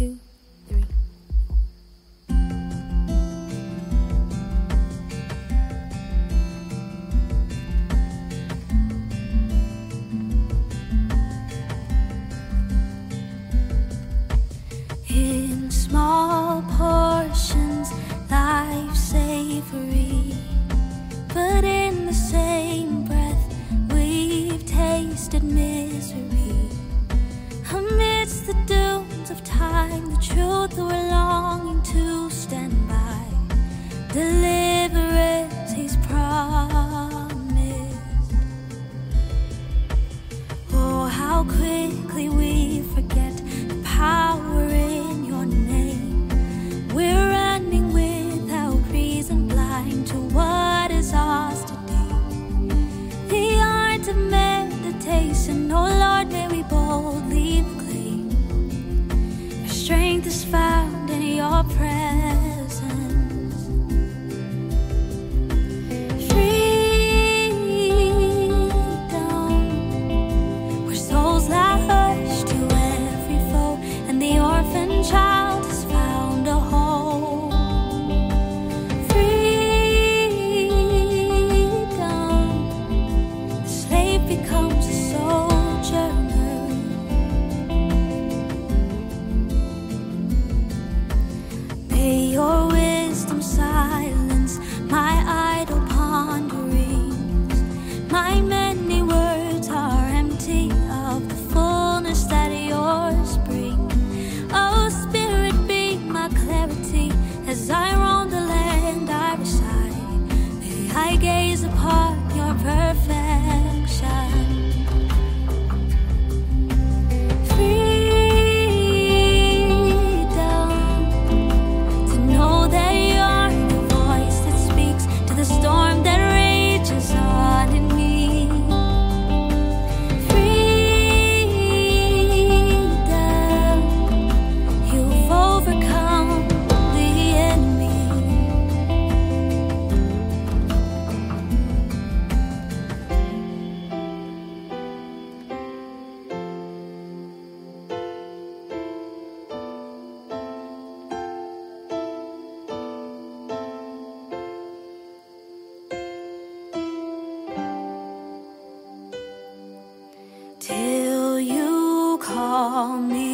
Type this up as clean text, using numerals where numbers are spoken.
2, 3. In small portions, life savory, but in the same breath, we've tasted misery. Amidst the dooms of time, the truth we're longing to stand by, deliverance He's promised. Oh, how quickly we forget the power in Your name. We're running without reason, blind to what is ours today. The art of meditation, oh Lord, may we boldly proclaim. Our strength is found in Your presence. Freedom, where souls lie hushed to every foe, and the orphan child has found a home. Freedom, the slave becomes a sojourner. May Your wisdom silence my idle ponderings. My many words are empty of the fullness that Yours bring. Oh, Spirit, be my clarity as I roam the land I reside. May I gaze upon Your perfection. Freedom, to know that You're the voice that speaks to the storm that rages on in me. Freedom, You've overcome the enemy. Till You call me